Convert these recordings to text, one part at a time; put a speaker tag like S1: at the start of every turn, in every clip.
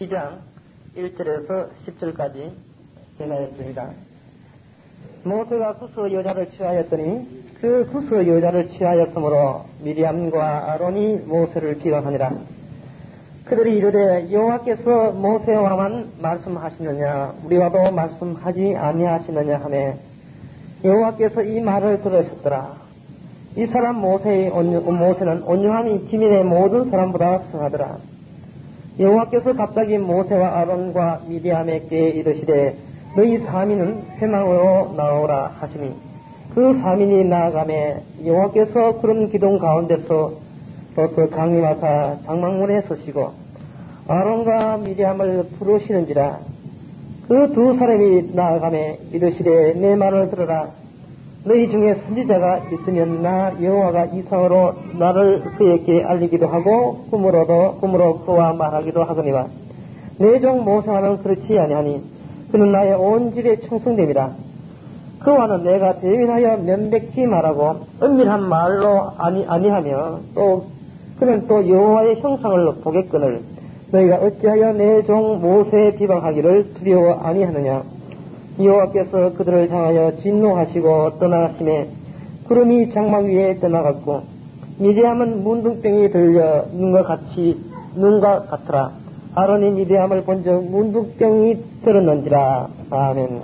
S1: 2장 1절에서 10절까지 전하였습니다. 모세가 구스 여자를 취하였더니 그 구스 여자를 취하였으므로 미리암과 아론이 모세를 비방하니라. 그들이 이르되 여호와께서 모세와만 말씀하시느냐 우리와도 말씀하지 아니하시느냐 하매 여호와께서 이 말을 들으셨더라. 이 사람 모세는 온유함이 지민의 모든 사람보다 승하더라. 여호와께서 갑자기 모세와 아론과 미디암에게 이르시되 너희 사민은 회망으로 나오라 하시니 그 사민이 나아가매 여호와께서 구름 기둥 가운데서 또 강림하사 장막문에 서시고 아론과 미디암을 부르시는지라. 그 두 사람이 나아가매 이르시되 내 말을 들어라. 너희 중에 선지자가 있으면 나 여호와가 이상으로 나를 그에게 알리기도 하고 꿈으로 그와 말하기도 하거니와 내 종 모세와는 그렇지 아니하니 그는 나의 온 집의 청성됨이라. 그와는 내가 대면하여 면백히 말하고 은밀한 말로 아니하며 또 그는 또 여호와의 형상을 보겠거늘 너희가 어찌하여 내 종 모세에 비방하기를 두려워 아니하느냐. 여호와께서 그들을 향하여 진노하시고 떠나가심에 구름이 장막 위에 떠나갔고 미디암은 문둥병이 들려 눈과 같더라. 아론이 미디암을 본즉 문둥병이 들었는지라. 아멘.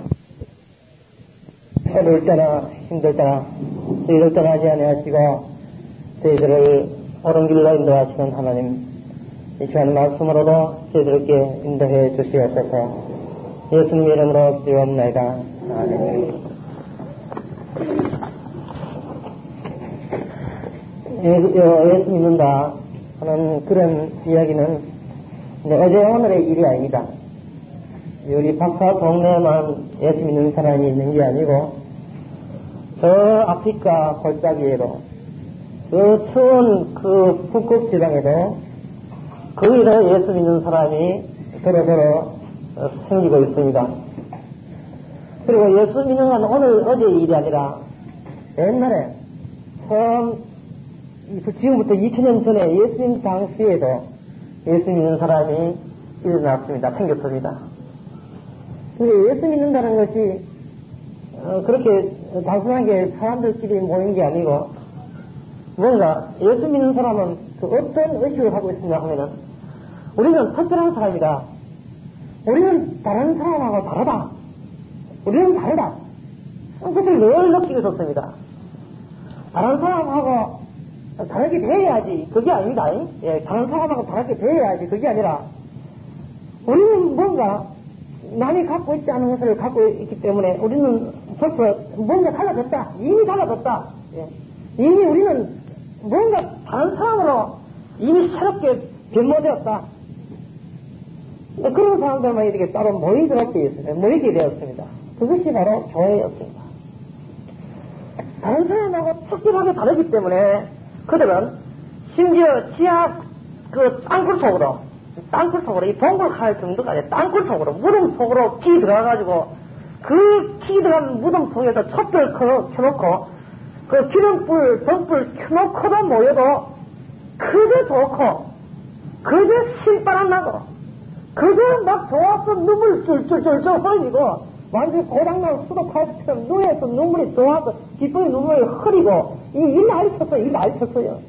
S1: 어려울 때나 힘들 때나 저희를 떠나지 아니하시고 저희들을 옳은 길로 인도하시는 하나님, 이 시간 말씀으로도 저희들에게 인도해 주시옵소서. 예수님 이름으로 기도합니다. 아멘. 예수 믿는다 하는 그런 이야기는 어제 오늘의 일이 아닙니다. 우리 박사 동네만 예수 믿는 사람이 있는 게 아니고 저 아프리카 골짜기에도 그 추운 그 북극 지방에도 거기서 예수 믿는 사람이 도로도로 생기고 있습니다. 그리고 예수 믿는 건 어제의 일이 아니라 옛날에 처음 지금부터 2000년 전에 예수 믿는 당시에도 예수 믿는 사람이 일어났습니다. 생겼습니다. 근데 예수 믿는다는 것이 그렇게 단순하게 사람들끼리 모인 게 아니고 뭔가 예수 믿는 사람은 그 어떤 의식을 하고 있습니다 하면은 우리는 특별한 사람이다. 우리는 다른 사람하고 다르다. 우리는 다르다. 그것을 늘 느끼게 됐습니다. 다른 사람하고 다르게 대해야지. 그게 아닙니다. 예, 다른 사람하고 다르게 대해야지. 그게 아니라 우리는 뭔가 남이 갖고 있지 않은 것을 갖고 있기 때문에 우리는 벌써 뭔가 달라졌다. 이미 달라졌다. 예. 이미 우리는 뭔가 다른 사람으로 이미 새롭게 변모되었다. 그런 사람들만 이렇게 따로 모이게 되었습니다. 그것이 바로 교회였습니다. 다른 사람하고 특별하게 다르기 때문에 그들은 심지어 지하 그 땅굴 속으로 이 동굴 할 정도가 아니라 땅굴 속으로 무덤 속으로 키 들어가가지고 그 키 들어간 무덤 속에서 촛불 켜놓고 그 기름불 등불 켜놓고도 모여도 그저 좋고 그저 신바람 나고 그저 막 좋아서 눈물 쫄쫄쫄쫄 흘리고 완전히 고장난 수도파처럼 눈에서 눈물이 좋아서 기쁨의 눈물이 흐리고 이 난리 쳤어요.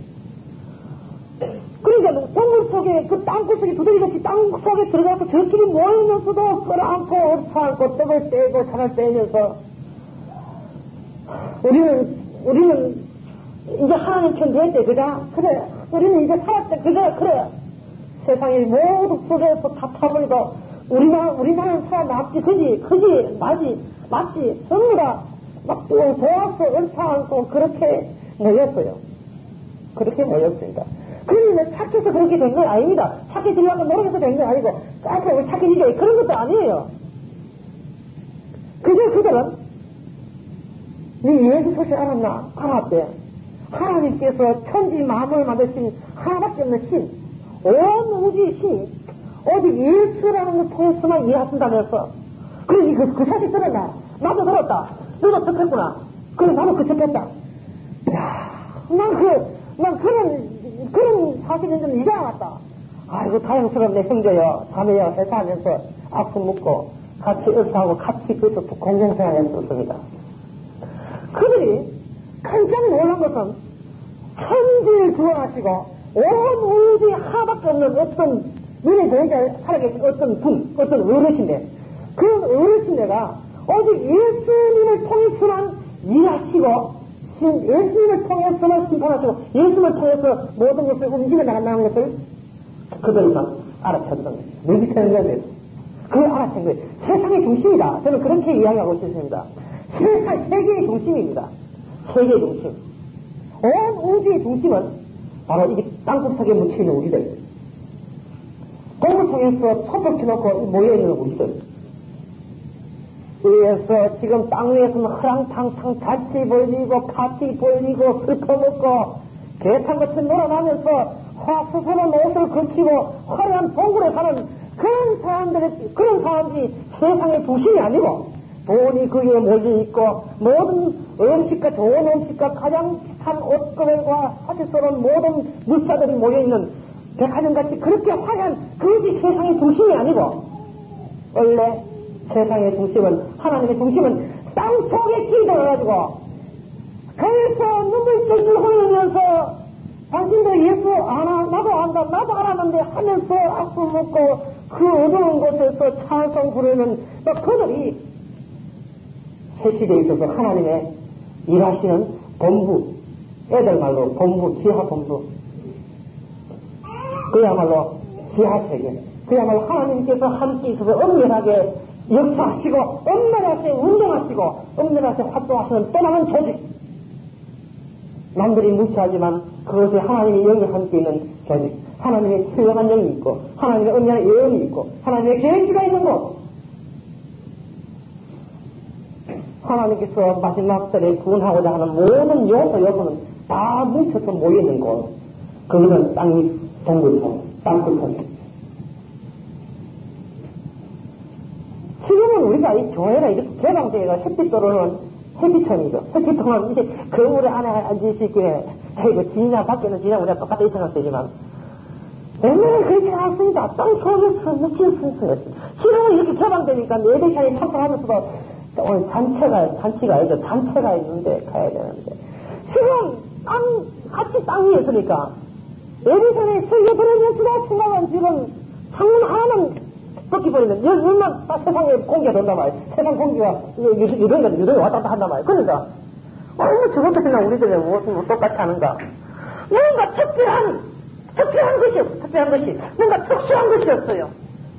S1: 그러니까 동굴 속에 그 땅굴 속에 두더지같이 땅 속에 들어가서 저끼리 모이면서도 끌어안고 얼싸안고 떡을 떼고 살을 떼면서 우리는 이제 하나님 편 됐대. 그자? 그래. 우리는 이제 살았대. 그자? 그래. 세상이 모두 부서져서 다 타버리도 우리나라는 살아남지. 그지? 맞지? 전부 다 막 도와서 얼싸안고 그렇게 모였어요. 그렇게 모였습니다. 그러면 착해서 그렇게 된 건 아닙니다. 착해지려고 노력해서 된 건 아니고 앞으로 착해지게 그런 것도 아니에요. 그저 그들은 네 예수 소식 알았대. 하나님께서 천지 만물을 만드신 하나밖에 없는 신, 온 우주의 신이 어디 예수라는 걸 통해서만 이해하신다면서. 그래, 그 사실 들었나? 나도 들었다. 너도 접했구나. 그래, 나도 그 접했다. 야, 난 그런 사실은 좀 이제 알았다. 아이고, 다행스러운 내 형제여, 자매여, 회사하면서 악수 묻고, 같이 의사하고 같이 그것도 공동생활 했었습니다. 그들이 가장 놀란 것은 천지를 구원하시고, 온 우주에 하나밖에 없는 어떤 눈에 보이지 살아계신 어떤 분, 어떤 어르신네, 그 어르신네가 오직 예수님을 통해서만 일하시고, 예수님을 통해서만 심판하시고, 예수님을 통해서 모든 것을 움직여 나간다는 것을 그들은 알아챘던 거예요. 뮤지컬에 그걸 알아챈 거예요. 세상의 중심이다. 저는 그렇게 이야기하고 있습니다. 세계의 중심입니다. 세계의 중심. 온 우주의 중심은 바로 이 땅끝속에 묻혀있는 우리들. 공을 통해서 촛불 켜놓고 모여있는 우리들. 그래서 지금 땅 위에서는 허랑탕탕 자치 벌리고 파티 벌리고 슬퍼 먹고 개탄같이 놀아나면서 화수선한 옷을 걸치고 화려한 동굴에 사는 그런 사람들이 세상의 중심이 아니고 돈이 거기에 몰려있고 모든 음식과 좋은 음식과 가장 비싼 옷걸이와 사치스러운 모든 물자들이 모여있는 백화점같이 그렇게 화려한 그것이 세상의 중심이 아니고 원래 세상의 중심은 하나님의 중심은 땅속에 기도해가지고 그래서 눈물줄줄 흘리면서 당신도 예수 아나 나도 안다 나도 알았는데 하면서 악수 먹고 그 어두운 곳에서 찬송 부르는 그들이 새 시대에 있어서 하나님의 일하시는 본부, 애들 말로 본부, 지하본부, 그야말로 지하세계, 그야말로 하나님께서 함께 있어서 엄밀하게 역사하시고 엄밀하게 운동하시고 엄밀하게 활동하시는 또 다른 조직, 남들이 무시하지만 그것에 하나님의 영이 함께 있는 조직, 하나님의 최영한 영이 있고 하나님의 엄밀한 예언이 있고 하나님의 계획지가 있는 곳, 하나님께서 마지막 때에 구원하고자 하는 모든 요소는 다 뭉쳐서 모여있는 곳, 그것은 땅이 동굴속, 땅끝속. 지금은 우리가 이 교회가 이렇게 개방되어가 햇빛 들어오는 햇빛천이죠. 햇빛통은 이제 거울에 안에 앉을 수 있게, 이거 지냐 밖에는 지냐 우리가 똑같이 생각되지만 옛날에 그렇지 않습니다. 땅 속에서 느낄 수 있어요. 지금은 이렇게 개방되니까 예배시간에 참석하면서도 오늘 잔치가 아니죠. 잔치가 있는데 가야 되는데 지금 같이 땅 위에 있으니까 예배전에 세계 들어오면서도 생각은 지금 창문 하나는 꺾이버리면 열만 세상에 공기가 돈단 말이에요. 세상 공기가 유동이 왔다 갔다 한단 말이에요. 그러니까 저것도 그냥 우리들이 무슨 똑같이 하는가. 뭔가 특별한 것이 없어. 특별한 것이 뭔가 특수한 것이 없어요.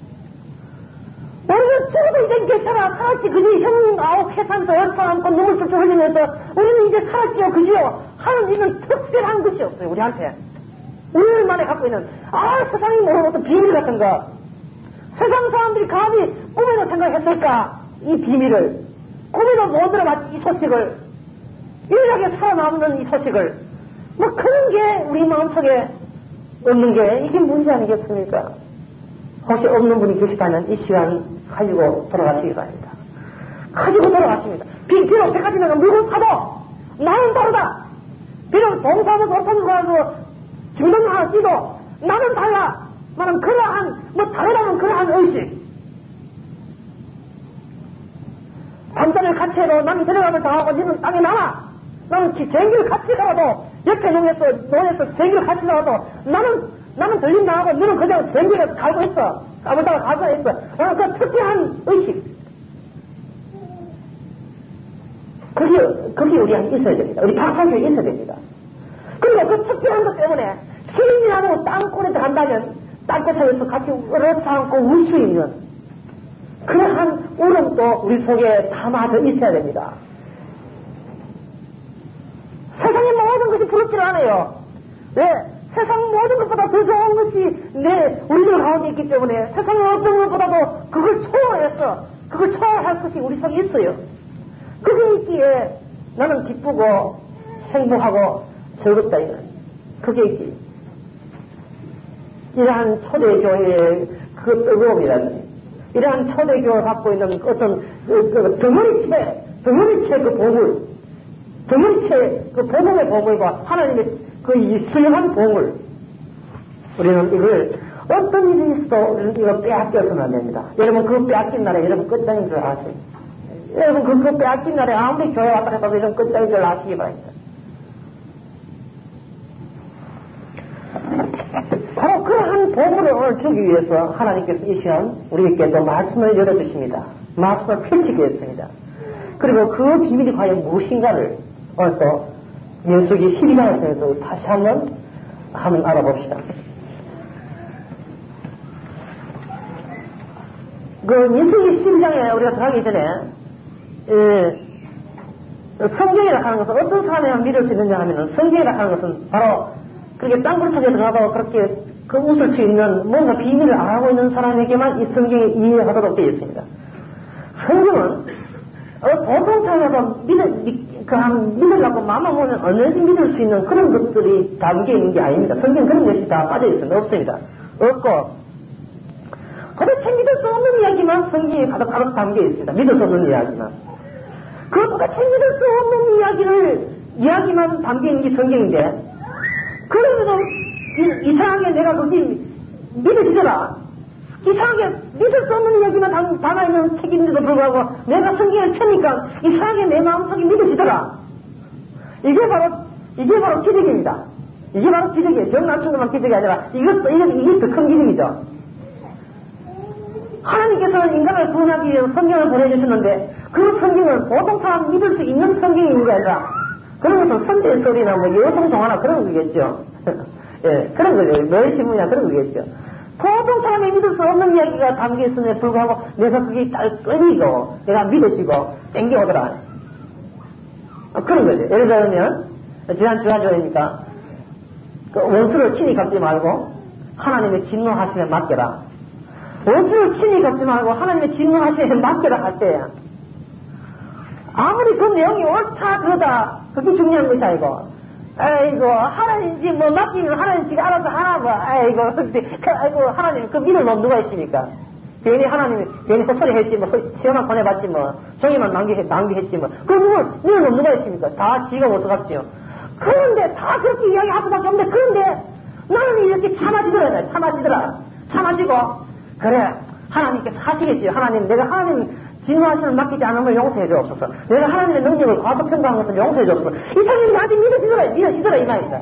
S1: 우리는 죽어도 이제 괜찮아. 살았지, 그지? 형님, 회사에서 얼파 안고 눈물 쭉 흘리면서 우리는 이제 살았지요, 그지요? 하는 이런 특별한 것이 없어요, 우리한테. 우리만에 갖고 있는, 세상이 모르는 어떤 비밀 같은 거. 세상 사람들이 감히 꿈에도 생각했을까? 이 비밀을. 꿈에도 못 들어봤지, 이 소식을. 유일하게 살아남는 이 소식을. 뭐 그런 게 우리 마음속에 없는 게 이게 문제 아니겠습니까? 혹시 없는 분이 계시다면 이 시간 가지고 돌아가시기 바랍니다. 가지고 돌아가십니다. 비록 백화점에 물건 사도 나는 다르다. 비록 동사무 도산을 가지고 주변 하나 찌도 나는 달라. 나는 그러한 다르다는 그러한 의식. 밤자를 같이 해도 나는 데려가면 당하고 너는 땅에 남아. 나는 쟁기를 같이 가도 옆에 논에서 쟁기를 같이 가도 나는 들림 나하고 너는 그냥 쟁기를 갈고 있어. 까불다가 가서 있어. 나는 그 특별한 의식. 그게 우리한테 있어야 됩니다. 우리 박사교에 있어야 됩니다. 그리고 그 특별한 것 때문에 시인이라도 땅굴에 들어간다면 땅끝에서 같이 얼어서 않고 울 수 있는 그러한 울음도 우리 속에 담아져 있어야 됩니다. 세상의 모든 것이 부럽지를 않아요. 왜? 세상 모든 것보다 더 좋은 것이 우리들 가운데 있기 때문에 세상의 어떤 것보다도 그걸 초월해서 그걸 초월할 것이 우리 속에 있어요. 그게 있기에 나는 기쁘고 행복하고 즐겁다 이는 그게 있기. 이러한 초대교회의 그 뜨거움이라든지 이러한 초대교회가 갖고 있는 어떤 덩어리채 그 보물, 덩어리채 그 보물의 보물과 하나님의 그 이 수용한 보물, 우리는 이걸 어떤 일이 있어도 이거 빼앗겨서는 안 됩니다. 여러분 그 빼앗긴 날에 여러분 끝장인 줄 아세요? 여러분 그 빼앗긴 날에 아무리 교회 왔다 해도 이런 끝장인 줄 아시기 바랍니다. 바로 그러한 복을 오늘 주기 위해서 하나님께서 이 시간 우리에게 또 말씀을 열어주십니다. 말씀을 펼치게 했습니다. 그리고 그 비밀이 과연 무엇인가를 오늘 또 민수기 12장을 통해서 다시 한번 알아봅시다. 그 민수기 12장에 우리가 들어가기 전에 성경이라 하는 것은 어떤 사람이랑 믿을 수 있느냐 하면은 성경이라 하는 것은 바로 그렇게 땅굴 속에 들어가도 그렇게 그 웃을 수 있는 뭔가 비밀을 알고 있는 사람에게만 이 성경이 이해하도록 되어 있습니다. 성경은 보통 사람에서 믿으려고 마음만 보면 언제든지 믿을 수 있는 그런 것들이 담겨 있는 게 아닙니다. 성경 그런 것이 다 빠져 있습니다. 없습니다. 없고 도대체 믿을 수 없는 이야기만 성경에 가득 담겨 있습니다. 믿을 수 없는 이야기만. 그 도대체 믿을 수 없는 이야기만 담겨 있는 게 성경인데 그러면서 이상하게 내가 거기 믿어지더라. 이상하게 믿을 수 없는 이야기만 담아있는 책인데도 불구하고 내가 성경을 펴니까 이상하게 내 마음속에 믿어지더라. 이게 바로 기적입니다. 이게 바로 기적이에요. 병난 친구만 기적이 아니라 이게 더 큰 기적이죠. 하나님께서는 인간을 구원하기 위해서 성경을 보내주셨는데 그 성경은 보통 사람 믿을 수 있는 성경이 있는 게 아니라 그런 것은 선대설이나 여성동화나 그런 거겠죠. 예, 그런 거죠. 멸신문이나 그런 거겠죠. 보통 사람이 믿을 수 없는 이야기가 담겨 있음에 불구하고 내가 그게 딱 끌리고 내가 믿어지고 땡겨오더라. 그런 거죠. 예를 들면 지난 주간조회니까 그 원수를 친히 갚지 말고 하나님의 진노하심에 맡겨라. 원수를 친히 갚지 말고 하나님의 진노하심에 맡겨라 할 때야. 아무리 그 내용이 옳다 그러다 그게 중요한 것이 아니고 아이고 하나님지 뭐 맡기면 하나님 지가 알아서 하나 뭐 아이고 하나님 그 믿을 놈 누가 있습니까? 괜히 헛소리 했지 뭐 시험만 보내봤지 뭐 종이만 낭비했지 뭐 그 믿을 놈 누가 있습니까? 다 지가 어떡하지요? 그런데 다 그렇게 이야기할 수밖에 없는데 그런데 나는 이렇게 참아지고 그래 하나님께서 하시겠지요. 하나님 내가 하나님 진노하심을 맡기지 않으면 용서해 주옵소서. 내가 하나님의 능력을 과소평가한 것을 용서해 주옵소서. 이 사람이 나한테 믿어지더라 이 말이다.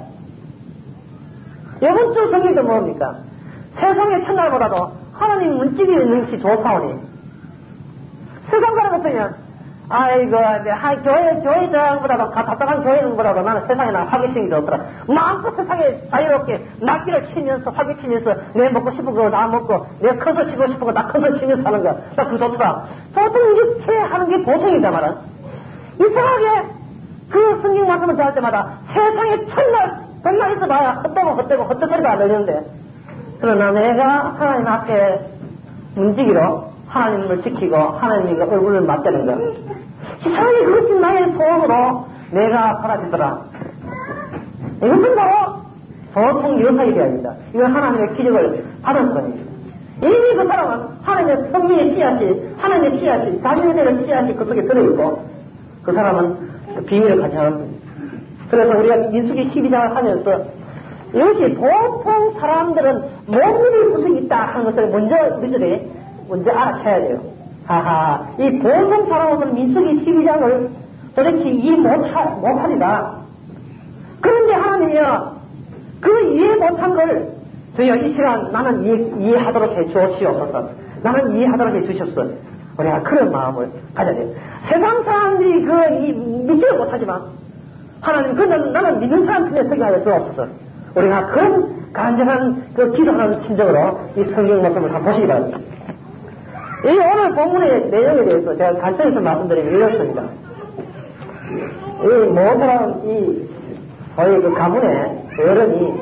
S1: 이번 주 성경도 뭡니까? 세상의 첫날보다도 하나님 문지기 능치 좋사오니 세상 가는 것들이면 아이고 교회 저항보다도 답답한 교회는보다도 나는 세상에 나 화기침이 좋더라. 마음껏 세상에 자유롭게 낙기를 치면서 화기치면서 내 먹고 싶은 거 나 먹고 내 커서 치고 싶은 거 나 커서 치면서 하는 거 나 그거 좋더라. 보통 이렇게 하는 게 보통이다 말은 이상하게 그 성경 말씀을 대할 때마다 세상에 첫날 백날 있어봐야 헛되소리가 안 들리는데 그러나 내가 하나님 앞에 문지기로 하나님을 지키고 하나님과 얼굴을 맞대는 것 이상하게 그것이 나의 소원으로 내가 사라지더라. 이것은 바로 보통 여사일이 아닙니다. 이건 하나님의 기적을 받은 것입니다. 이미 그 사람은 하나님의 성령의 씨앗이 자신에 대한 씨앗이 그 속에 들어있고 그 사람은 그 비밀을 같이 하는 겁니다. 그래서 우리가 민수기 12장을 하면서 이것이 보통 사람들은 못 믿을 것이 있다 하는 것을 먼저 알아채야 돼요. 이 보통 사람은 민수기 12장을 도대체 이해 못하리라. 그런데 하나님이요, 그 이해 못한 걸, 저희가 이 시간 나는 이해하도록 해 주시옵소서. 나는 이해하도록 해 주시옵소서. 우리가 그런 마음을 가져야 돼요. 세상 사람들이 믿지를 못하지만, 하나님, 나는 믿는 사람 중에 서게 하여 주옵소서. 우리가 그런 간절한 기도하는 심정으로 이 성경 말씀을 한번 보시기 바랍니다. 이 오늘 본문의 내용에 대해서 제가 간단히 말씀드리면 이렇습니다. 이 모든 저희 그 가문의 어른이,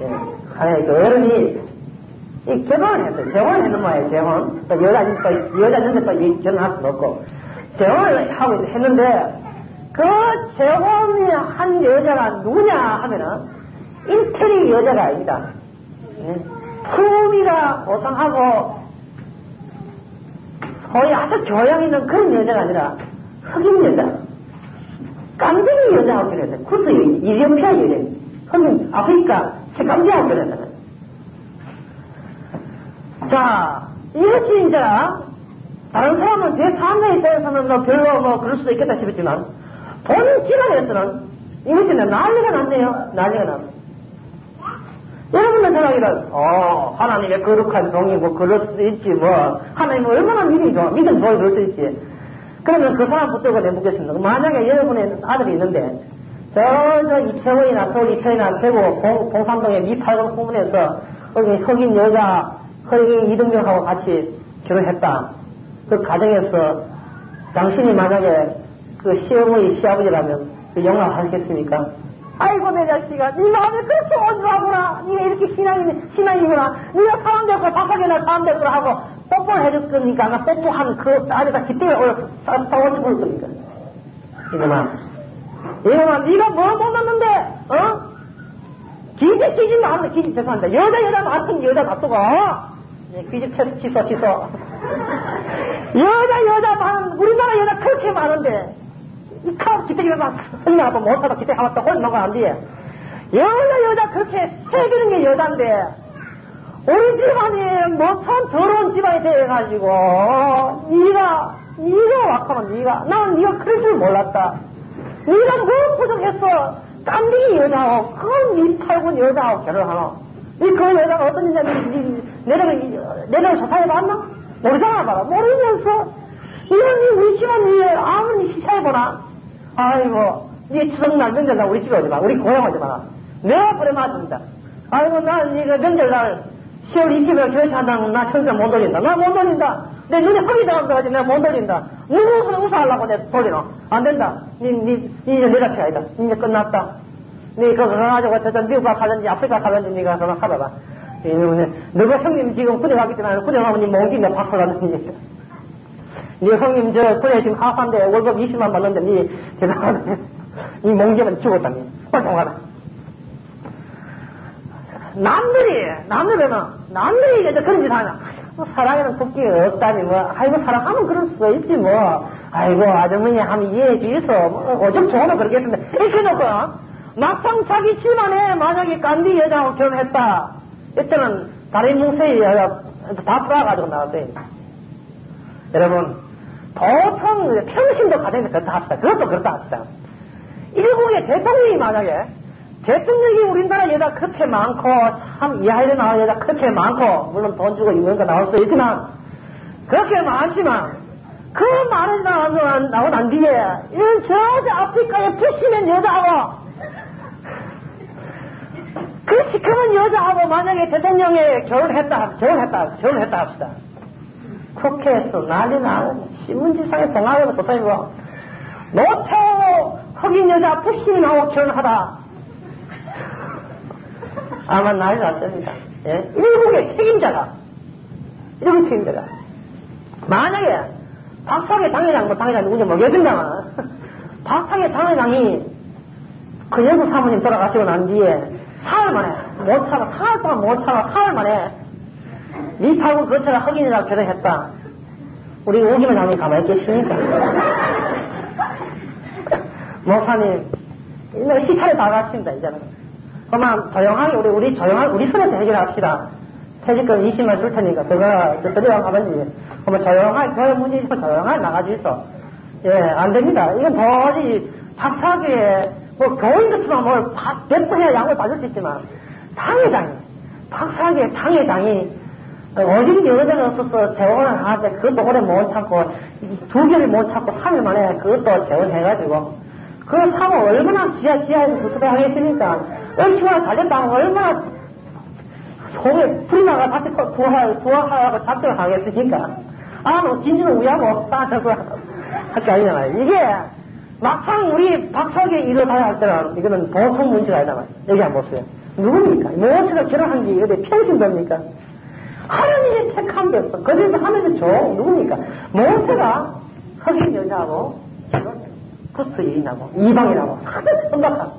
S1: 이 결혼을 했어요. 재혼을 했는 거예요, 재혼. 또 여자인데 또 결혼할 수도 없고. 재혼을 하고 했는데, 그 재혼을 한 여자가 누구냐 하면은, 인테리 여자가 아닙니다. 품위가 고상하고, 거의 아주 교양 있는 그런 여자가 아니라 흑인 여자, 깜둥이 여자하고 그랬어요. 구스 이리오피아 여자, 흑인 아프리카 새깜지하고 그랬어요. 자, 이것이 이제, 다른 사람은 제 삶에 있어서는 뭐 별로 뭐 그럴 수도 있겠다 싶었지만, 본인 집안에서는 이것이 난리가 났네요. 난리가 났어. 여러분들 생각이란, 하나님의 거룩한 종이 뭐 그럴 수도 있지, 뭐, 하나님 얼마나 믿음이 좋아. 믿음 좋아, 그럴 수 있지. 그러면 그 사람 붙들고 내묻겠습니다. 만약에 여러분의 아들이 있는데, 이태원이나 서울 이태원이나 대구 봉산동의 미팔공 후문에서 흑인 여자, 흑인 이등병하고 같이 결혼했다. 그 가정에서 당신이 만약에 그 시어머니, 시아버지라면 그 용납하시겠습니까? 아이고, 내 자식아, 네 마음에 그렇게 온유하구나. 네가 이렇게 신앙이구나. 네가 사람 됐고, 박하게나 사람 됐고 하고, 뽀뽀를 해줄 겁니까? 나 뽀뽀한 그 아래가 기대에 올라서 싸워서 볼 겁니까? 이놈아, 네가 뭘 못났는데, 기집 찢으면 안 돼, 기집 죄송합니다. 여자 같은 여자 놔두고, 기집 취소. 여자 많은, 우리나라 여자 그렇게 많은데, 이 카우 기대기를 막 흘려가고 못하다 기대 하나 또 올리는 거 안 돼. 여자 그렇게 새기는 게 여잔데, 우리 집안이 뭐 참 더러운 집안이 돼가지고, 네가 왔구만, 나는 네가 그럴 줄 몰랐다. 네가 뭐 부족했어? 깐딩이 여자하고, 그건 네 팔군 여자하고 결혼하노. 그 여자가 어떤 여자인지, 내려를 조사해봤나? 모르잖아, 봐라. 모르면서, 이런 우리 집안 아무리 시사해보나? 아이고, 네 추석날 명절날 우리 집에 오지 마. 우리 고향 오지 마라. 내가 보내맞습니다. 아이고, 난 네가 명절날 10월 20일 결혼한다는 나 천사 못 돌린다. 나 못 돌린다. 내 눈에 흙이 들어가서 내가 못 돌린다. 누구서 웃어하려고 내가 돌리노? 안 된다. 니 이제 내 자식 아니다. 이제 끝났다. 니 그거 가가지고 저쪽 미국 가든지 아프리카 가든지 니가 그만 가봐봐. 너가 형님 지금 군에 가기 때문에 군에 가면 니 몽기인데 박수 가든지. 니 형님 군에 지금 하산데 월급 20만 받는데 니 대단하네. 니 몽기면 죽었다. 니 빨리 가라. 남들이 이제 그런 짓 하냐. 사랑에는 국기가 없다니, 아이고, 사랑하면 그럴 수가 있지, 아이고, 아주머니 하면 이해해 주이소. 오죽 좋으면 그러겠습니다. 이렇게 놓고, 막상 자기 집안에 만약에 깐디 여자하고 결혼했다. 이때는 다른 뭉세이 다 풀어가지고 나왔어요. 여러분, 보통 평신도 가정에서 그렇다 합시다. 그것도 그렇다 합시다. 일국의 대통령이 만약에 대통령이 우리나라 여자 그렇게 많고, 참 이하에 나온 여자 그렇게 많고, 물론 돈 주고 유명가 나올 수 있지만, 그렇게 많지만, 그 많은 여자가 나온 안 뒤에, 이런 저 아프리카에 부시는 여자하고, 그 시커먼 여자하고 만약에 대통령이 결혼했다 합시다. 국회에서 난리 나는 신문지상에 동아리가 도사이고, 노태우 흑인 여자 부시는하고 결혼하다. 아마 난리 났습니다. 예? 일국의 책임자가, 만약에 박사계 당회장, 누군지 모르겠습니다만, 박사계 당회장이 그 영국 사모님 돌아가시고 난 뒤에 사흘 만에 미팔군 그처럼 흑인이라고 결혼했다. 우리 오기만 장님 가만히 계십니까? 목사님, 시차를 다 갔습니다, 이제는. 그만 조용하게 우리 손에서 해결합시다. 퇴직금 20만 줄 테니까 그거 저리와 가든지. 그러면 조용하게 그 문제 있으면 조용하게 나가주이소. 예, 안 됩니다. 이건 도저히 박사계에 교인 같으면 뭘 100번 해야 양을 받을 수 있지만 박사계 당회장이 어린 여자가 없어서 재혼을 하는데 그것도 오래 못 참고 2개월 못 참고 3일 만에 그것도 재혼해가지고 그 사고 얼마나 지하에서 구속을 하겠습니까? 얼마나 잘된다고 얼마나 속에 불이 나가 다시 부하하고 작정을 하겠습니까? 진주는 우야고 따져서 할 게 아니잖아요. 이게 막상 우리 박사계 일을 봐야 할 때는 이거는 보통 문제가 아니잖아요. 여기 한번 보세요. 누굽니까? 모세가 결혼한 게 어디 평신도입니까? 하나님이 택한 게 없어. 거기서 하나님이 누굽니까? 모세가 흑인 여자하고 구스 여인하고 이방이라고 아주 천박한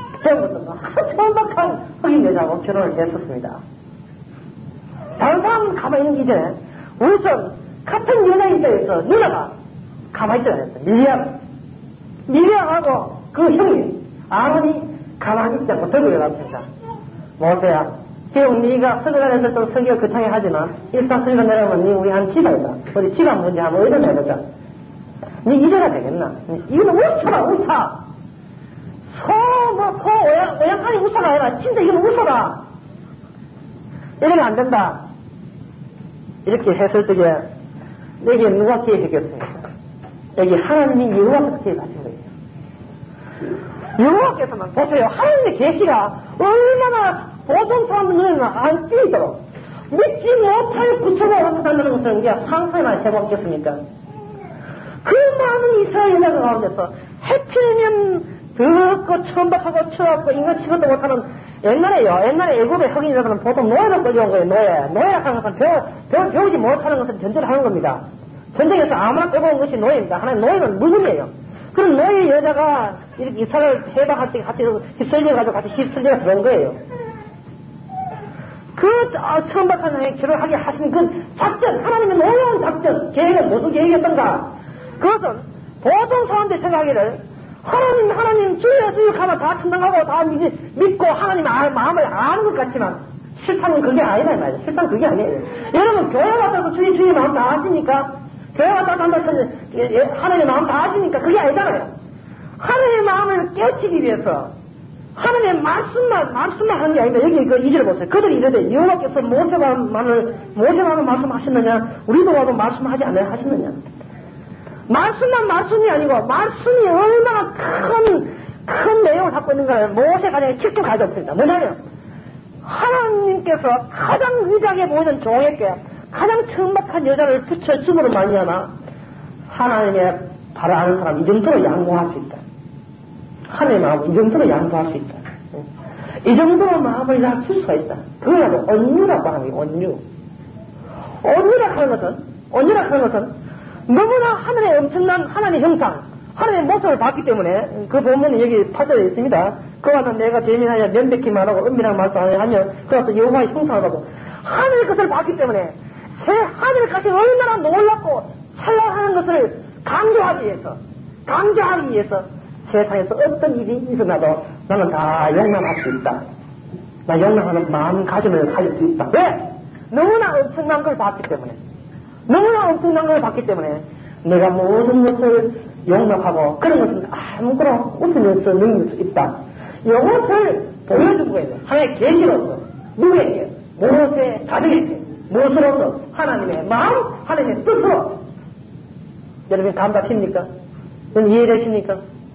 S1: 흑인 여자하고 결혼을 했었습니다. 다른 사람 가만히 있는 이전에 우선 같은 여자인 데에서 누나가 가만히 있지 않았어. 미리암하고 그 형이 아론이 가만히 있지 않고 들고 일어났습니다. 모세야, 지금 네가 서울안에서 또 성경 거창에 하지만 일단 서울가 내려가면 네 우리 한 지가이다. 어디 지가 뭔지 한번 의논 해보자. 네 이래가 되겠나? 이거는 웃어라 웃어. 소 오약하니 웃어라 해라. 진짜 이건 웃어라. 이러면 안 된다. 이렇게 했을 적에 여기에 누가 기획했겠습니까? 여기 하나님이 여호와께서 기획하신 거예요. 여호와께서는 보세요. 하나님의 계시가 얼마나 보통 사람들 눈에는 안 띄도록 믿지 못할 구처가 얻어간다는 것을 우리가 상상이나 해보겠습니까? 그 많은 이스라엘 여자들 가운데서 해필이면 더럽고 천박하고 추하고 인간 치고도 못하는 옛날에 애굽의 흑인 여자들은 보통 노예로 끌려온 거예요. 노예라 하는 것은 배우지 못하는 것을 전제를 하는 겁니다. 전쟁에서 아무나 끌고 온 것이 노예입니다. 하나의 노예는 물건이에요. 그런 노예 여자가 이렇게 이스라엘 해방할 때 같이 휩쓸려가지고 같이 휩쓸려 들어온 거예요. 그 천박한 결혼하게 하신 그 작전, 하나님의 놀라운 작전, 계획은 무슨 계획이었던가? 그것은 보통 사람들이 생각하기를 하나님 주여 하면 다 천당하고 다 믿고 하나님 마음을 아는 것 같지만 실상은 그게 아니다 이 말이에요. 실상은 그게 아니에요. 여러분 교회 왔다고 주의 마음 다 아십니까? 교회 왔다고 하나님의 마음 다 아십니까? 그게 아니잖아요. 하나님의 마음을 깨우치기 위해서 하나님의 말씀만 하는 게 아닙니다. 여기 그 2절 보세요. 그들이 이르되 여호와께서 모세만을 말씀하셨느냐? 우리도 와도 말씀하지 않아야 하셨느냐? 말씀만 말씀이 아니고 말씀이 얼마나 큰 내용을 갖고 있는가를 모세 가정에 직접 가져옵니다. 뭐냐면 하나님께서 가장 위장해 보이는 종에게 가장 천박한 여자를 붙여 줌으로 말미암아 하나님의 바라는 사람 이 정도로 양보할 수 있다. 하나님의 마음을 이 정도로 양보할 수 있다. 이 정도로 마음을 낮출 수가 있다. 그거라도 온유라고 하는 거예요. 온유라고 하는 것은 너무나 하늘의 엄청난 하나님의 형상, 하나님의 모습을 봤기 때문에 그 본문에 여기 8절에 있습니다. 그와는 내가 대민하여 면백히 말하고 은밀한 말씀을 하며 그와서 여호와의 형상을 보고 하늘의 것을 봤기 때문에 새 하늘의 것이 얼마나 놀랍고 찬란한 것을 강조하기 위해서 세상에서 어떤 일이 있어나도 나는 다 용납할 수 있다. 나 용납하는 마음가짐을 가질 수 있다. 왜? 너무나 엄청난 걸 봤기 때문에. 내가 모든 것을 용납하고 그런 것은 아무거나 웃으면서 넘길 수 있다. 이것을 보여준 거예요. 하나님의 계시로서 누구에게? 모세 가족에게. 무엇으로서? 하나님의 마음, 하나님의 뜻으로. 여러분 감답십니까? 이해되십니까?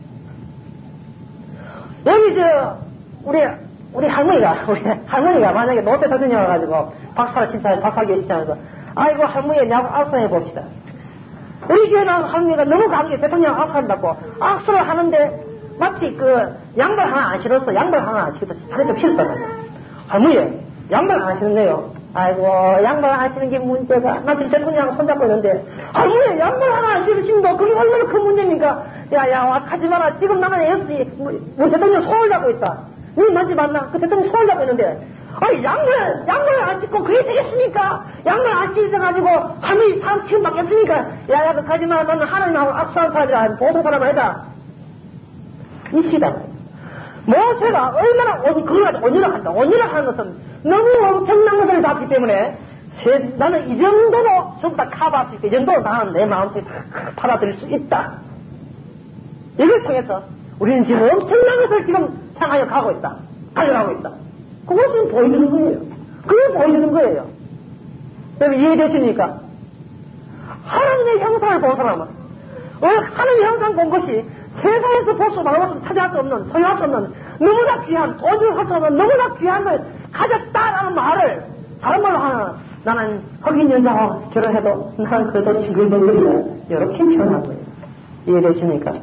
S1: 여기 우리 할머니가 만약에 노태 대통령 와가지고 박사교 시장에서 아이고 할머니 내하고 악수해 봅시다. 우리 교회 나온 할머니가 너무 감기에 대통령 악수한다고 악수를 하는데 마치 양말 하나 안 신었어. 양말 하나 안 신었어. 다리도 필었잖아. 할머니 양말 안 신었네요. 아이고 양말 안 신는 게 문제가. 나 지금 대통령하고 손잡고 있는데 할머니 양말 하나 안 신으신다. 그게 얼마나 큰 문제입니까? 야야 가지 마라. 지금 나는 우리 대통령 손을 잡고 있다. 니 뭔지 맞나? 그 대통령 손을 잡고 있는데 아니 양말 안 신고 그게 되겠습니까? 양말 안 신어가지고 할머니 사람 치금 받겠습니까? 야야 그 가지 마라. 너는 하나님하고 악수한 사람이라 보통 사람 아니다. 이 시다. 모세가 얼마나 온유라 하는 것은 너무 엄청난 것을 봤기 때문에 나는 이 정도로 전부 다 커버할 수 있다. 이 정도로 나는 내 마음속에 받아들일 수 있다. 이걸 통해서 우리는 지금 엄청난 것을 지금 향하여 가져가고 있다. 그것은 보여주는 거예요. 그걸 보여주는 거예요. 여러분 이해되십니까? 하나님의 형상을 본 사람은 하나님의 형상 본 것이 세상에서 볼 수 말할 수 찾아할 수 없는 소유할 수 없는 너무나 귀한 도저할 수 없는 너무나 귀한 걸 가졌다라는 말을 다른 말로 하나 나는 흑인 여자와 결혼해도 나는 그래도 징글징글이다 이렇게 표현한 거예요. 이해되십니까?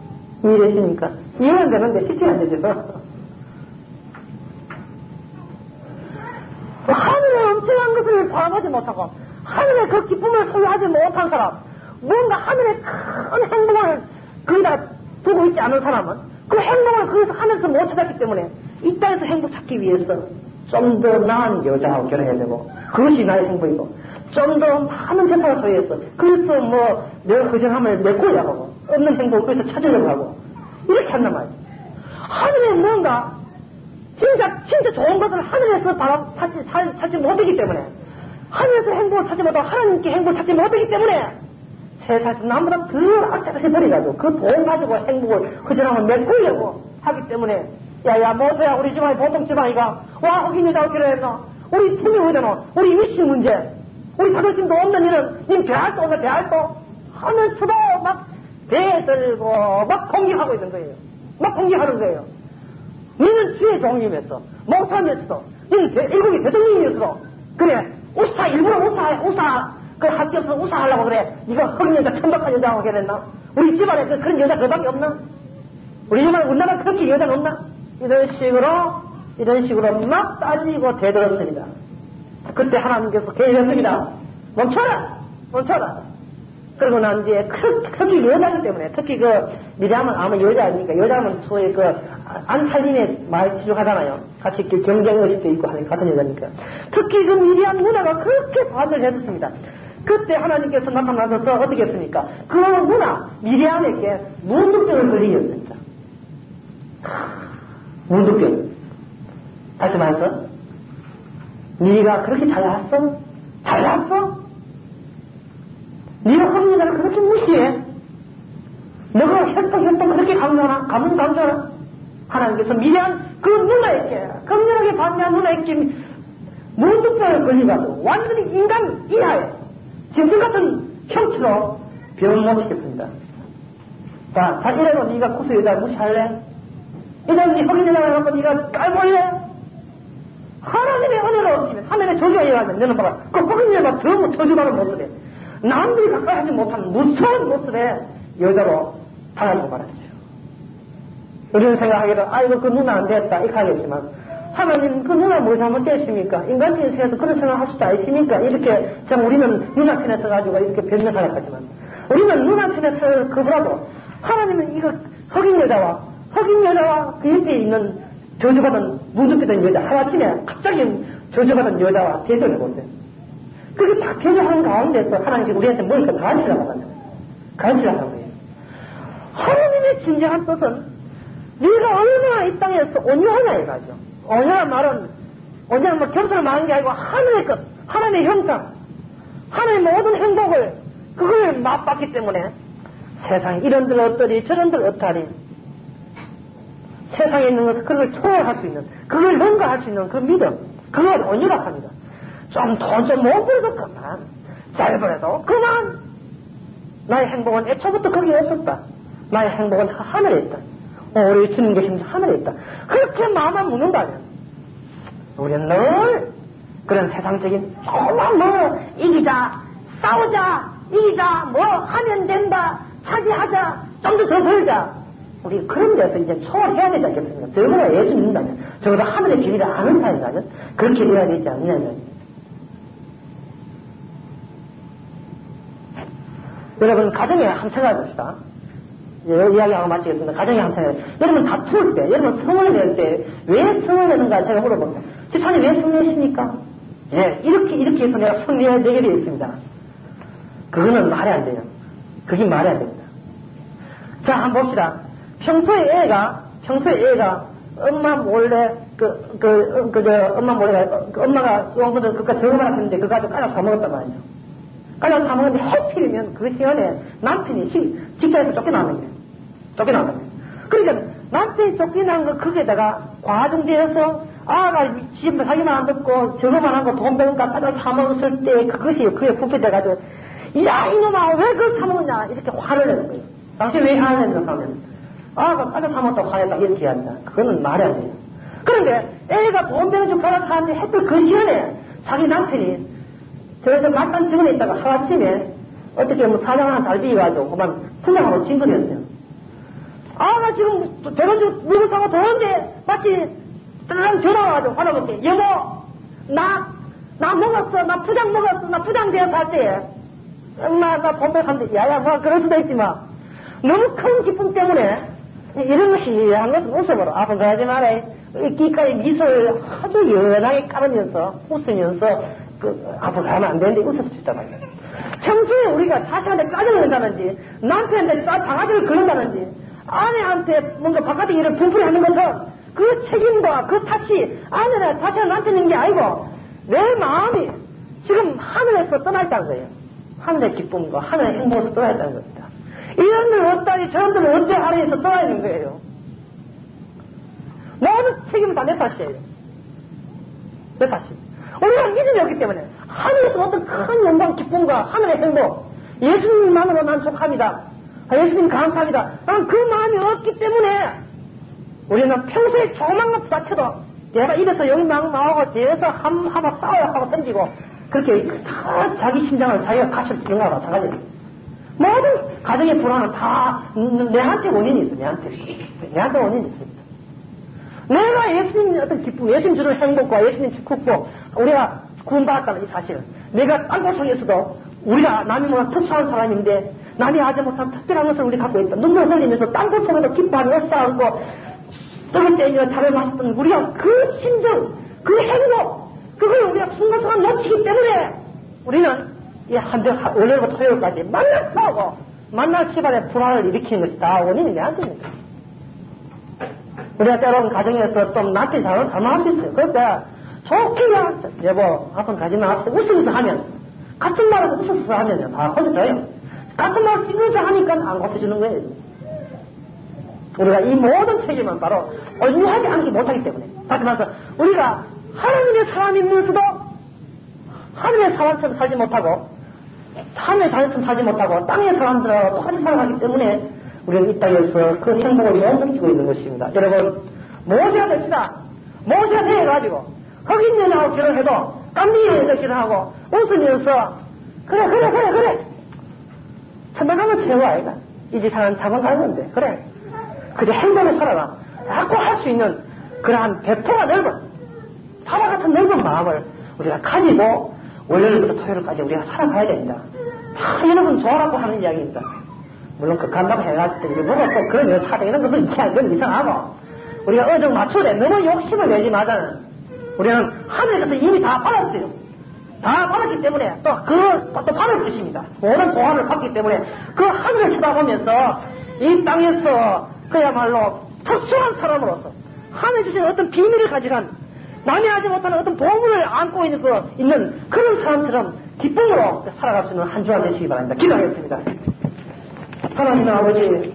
S1: 이해는 되는데 쉽지 안 되죠. 하늘의 엄청난 것을 바라보지 못하고 하늘의 그 기쁨을 소유하지 못한 사람, 뭔가 하늘의 큰 행복을 거기다 두고 있지 않은 사람은 그 행복을 거기서 하늘에서 못 찾았기 때문에 이 땅에서 행복 찾기 위해서 좀 더 나은 여자하고 결혼해야 되고 그것이 나의 행복이고 좀 더 많은 재산을 소유해서 그래서 내가 그 정함을 메꾸려고 하고 없는 행복을 거기서 찾으려고 하고 이렇게 한단 말이에요. 하늘에 뭔가 지금 진짜 좋은 것을 하늘에서 찾지 못하기 때문에, 하늘에서 행복을 찾지 못하고 하나님께 행복을 찾지 못하기 때문에, 세상에서 남보다 더 악착해버려가지고 그 돈 가지고 행복을 허전함을 메꾸려고 하기 때문에, 야야 모세야 우리 집안이 보통 집안이가 와 흑인 여자가 필요했나? 우리 팀이 어디나? 우리 위식 문제, 우리 자존심도 없는 일은 님 배할도 없나 배할도 하면서도 막 대들고 막 공격하고 있는 거예요. 막 공격하는 거예요. 니는 주의 종이면서 목사면서도 니는 일국의 대통령이면서도 그래 일부러 그 학교에서 우사하려고 그래. 니가 흑인 여자 천박한 여자하고 그랬나? 우리 집안에 그런 여자 그밖에 없나? 우리 집안에 우리나라 그렇게 여자는 없나? 이런 식으로 막 따지고 대들었습니다. 그때 하나님께서 계셨습니다. 멈춰라. 그러고 난 뒤에 특히 여자들 때문에, 특히 미리암은 아마 여자니까, 여자는 소위 안살림에 많이 지속하잖아요. 같이 경쟁의식도 있고 하는 같은 여자니까. 특히 미리암 누나가 그렇게 반대를 해줬습니다. 그때 하나님께서 나타나셔서 어떻게 했습니까? 그 누나, 미리암에게 문둥병을 걸리셨습니다. 문둥병. 다시 말해서, 네가 그렇게 잘났어? 네가 흑인 여자를 그렇게 무시해? 너가 혈통 그렇게 감정하나? 하나님께서 미리암 그 누나에게, 강렬하게 반대한 누나에게 문둥병을 걸리가지고 완전히 인간 이하에 짐승 같은 형체로 변모시켰습니다. 자, 이래도 네가 구수 여자 무시할래? 이래도 네 흑인 여자를 갖고 네가 깔볼래? 하나님의 은혜가 없으면, 하나님의 저주가 일어나면, 너는 봐라, 그 흑인 여자가 전부 저주받은 모습에, 남들이 가까이 하지 못한 무서운 모습에 여자로 달아지고 말았죠. 우리는 생각하기로, 아이고, 그 누나 안 됐다, 이렇게 하겠지만, 하나님, 그 누나 뭐 잘못됐습니까? 인간 인생에서 그런 생각 할 수도 있습니까? 이렇게, 참, 우리는 누나 편에 서가지고 이렇게 변명하려고 하지만, 우리는 누나 편에 서 그보라도, 하나님은 이거 흑인 여자와 그 옆에 있는 저주받은, 무릎이던 여자, 하나쯤에 갑자기 저주받은 여자와 대결을 해보세요. 그게 다 교제하는 가운데서 하나님께서 우리한테 뭘 가르치려고 하는 거예요. 하나님의 진정한 뜻은 네가 얼마나 이 땅에서 온유하냐 이거죠. 온유한 말은 뭐 겸손을 말하는 게 아니고 하나님의 것, 하나님의 형상, 하나님의 모든 행복을 그걸 맛봤기 때문에 세상에 이런들 어떠리 저런들 어떠리 세상에 있는 것을 그걸 초월할 수 있는, 그걸 능가할 수 있는 그 믿음, 그걸 온유라고 합니다. 좀 돈 좀 못 벌어도 그만, 잘 벌어도 그만. 나의 행복은 애초부터 거기에 없었다. 나의 행복은 하늘에 있다. 우리 주님 계시면서 하늘에 있다. 그렇게 마음만 묻는다면 우리는 늘 그런 세상적인 조금만 이기자, 싸우자, 하면 된다, 차지하자, 좀 더 벌자, 우리 그런 데서 이제 초월해야 되지 않겠습니까? 더구나 예수 믿는다면, 적어도 하늘의 비밀을 아는 사람이라면 그렇게 되어야 되지 않느냐면, 여러분 가정에 한번 생각해 봅시다. 이야기하고 마치겠습니다. 가정에 한번 생각해 봅시다. 여러분 다투을 때, 여러분 성을 낼 때 왜 성을 내는가 제가 물어봅니다. 집사님 왜 성내십니까? 예, 이렇게 해서 내가 성내게 되어 있습니다. 그거는 말이 안 돼요. 그게 말이 안 됩니다. 자, 한번 봅시다. 평소에 애가 엄마 몰래 엄마가 쏘고는 그까 저거만 했는데 그거 가지고 깔아 사먹었단 말이죠. 깔아 사먹었는데 해필이면 그 시간에 남편이 직장에서 쫓겨나는 거예요. 그러니까 남편이 쫓겨난 거 거기에다가 과중되어서 아가 집에 사기만 안 듣고 저거만 하고 돈 배운가 깔아 사먹었을 때 그것이 그에 부패돼가지고 야 이놈아 왜 그걸 사먹었냐 이렇게 화를 내는 거예요. 당신 왜 화를 냈는가 하면 아가 깔아 사먹었다고 화냈다 이렇게 한다. 그거는 말이 안 돼요. 그런데 애가 돈 배워주고 깔아 사는데 했던 그 시간에 자기 남편이 저에서 막간 직원에 있다가 하루아침에 어떻게 사장 하나 잘 비워가지고 그만 투명하고 진급이었어요. 나 지금 대건주 물을 사고 도는데 마치 딱 전화가 와가지고 화나볼게. 여보 나 먹었어. 나 부장 먹었어. 나 부장 되어서 할 때 엄마 나 본배 갔는데 야야 뭐 그럴 수도 있지 마. 너무 큰 기쁨 때문에 이런 것이 한 것은 웃어보라. 아픈 거 하지 마라. 끼까지 미소를 아주 연하게 깔으면서 웃으면서 앞으로 가면 안 되는데 웃어서 주단 말이야. 평소에 우리가 자식한테 짜증을 낸다든지, 남편한테 방아지를 걸는다든지, 아내한테 뭔가 바깥에 일을 분풀이 하는 것은
S2: 그 책임과 그 탓이 아내나 자신을 나한테 있는 게 아니고 내 마음이 지금 하늘에서 떠나있다는 거예요. 하늘의 기쁨과 하늘의 행복에서 떠나있다는 겁니다. 이런 일 어따니 저런들은 어째 하늘에서 떠나있는 거예요. 모든 책임은 다 내 탓이에요. 내 탓이. 우리가 믿음이 없기 때문에 하늘에서 어떤 큰 영광, 기쁨과 하늘의 행복, 예수님만으로 난 속합니다. 예수님 감사합니다. 난 그 마음이 없기 때문에 우리는 평소에 조그만 것 자체도 내가 입에서 여기 막 나오고 뒤에서 한번 싸워야 하고 던지고 그렇게 다 자기 심장을 자기가 가시를 치는 거와 마찬가지예요. 모든 가정의 불안은 다 내한테 원인이 있어. 내한테 원인이 있습니다. 내가 예수님 어떤 기쁨, 예수님 주는 행복과 예수님 축복, 우리가 구원받았다는 이 사실은 내가 땅굴 속에서도 우리가 남이 못한 특수한 사람인데 남이 하지 못한 특별한 것을 우리 갖고 있다. 눈물 흘리면서 땅굴 속에도 기뻐하며 애써안고 뜨거운 때리며 잡을 마셨던 우리가 그 심정, 그 행복, 그걸 우리가 순간순간 놓치기 때문에 우리는 이 월요일부터 토요일까지 만날 싸우고 만날 집안에 불안을 일으키는 것이 다 원인이 내한테 있는 거예요. 우리가 때로는 가정에서 좀 나한테 잘못할 수 있어요. 그러니까 좋게 그냥 여보 한번 가지 마세요. 웃으면서 하면 같은 말을 웃어서 하면 다 고쳐져요. 같은 말을 찍어서 하니까 안 고쳐주는 거예요. 우리가 이 모든 책임은 바로 온유하지 않기 못하기 때문에. 다시 말해서 우리가 하나님의 사람이면서도 하늘의 사람처럼 살지 못하고 하늘의 사람처럼 살지 못하고 땅의 사람들하고 똑같이 살아가기 때문에 우리는 이 땅에서 그 행복을 못 느끼고 있는 것입니다. 여러분 모세가 됩시다. 모세가 되어가지고 흑인 여인하고 결혼해도 깜둥이 여인도 결혼하고 웃으면서 그래 천당하면 최고 아이가 이 지사는 자본 가는 건데 그래 행복을 살아라 자꾸 할 수 있는 그러한 배포가 넓은 사과 같은 넓은 마음을 우리가 가지고 월요일부터 토요일까지 우리가 살아가야 됩니다. 다 여러분 좋아라고 하는 이야기입니다. 물론 극한다고 해가지고 우리 뭐가 또 그런 여차대 이런 것도 그건 이상하고 우리가 어정 맞추되 너무 욕심을 내지 마자는 우리는 하늘에서 이미 다 받았어요. 다 받았기 때문에 또 받을 것입니다. 모든 보화를 받기 때문에 그 하늘을 쳐다보면서 이 땅에서 그야말로 특수한 사람으로서 하늘에 주신 어떤 비밀을 가져간 남이 하지 못하는 어떤 보물을 안고 있는 그런 사람처럼 기쁨으로 살아갈 수 있는 한 주간 되시기 바랍니다. 기도하겠습니다. 하나님 아버지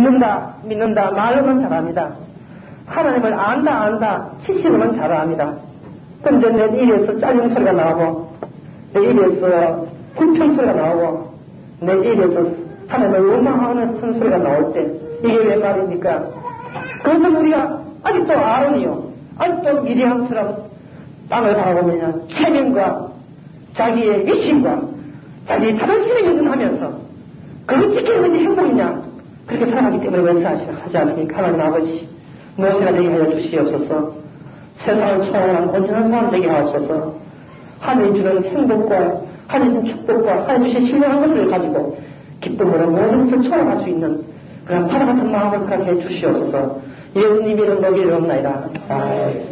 S2: 믿는다 말로는 잘합니다. 하나님을 안다 지식으로는 잘합니다. 근데 내 입에서 짜증 소리가 나오고 내 입에서 불평 소리가 나오고 내 입에서 하나님을 원망하는 큰 소리가 나올 때 이게 왜 말입니까? 그것은 우리가 아직도 아론이요 아직도 미리암처럼 땅을 바라보며 체면과 자기의 위신과 자기의 자존심에 연연하면서 그걸 지키는 것이 행복이냐 그렇게 살아가기 때문에 왼사하지 않습니까? 하나님 아버지 모세가 되게 하여 주시옵소서. 세상을 초월한 온전한 사람 되게 하옵소서. 하나님 주는 행복과 하나님 주는 축복과 하나님 주신 신령한 것을 가지고 기쁨으로 모든 것을 초월할 수 있는 그런 바다 같은 마음을 갖게 해 주시옵소서. 예수님 이름 먹이를 없나이다.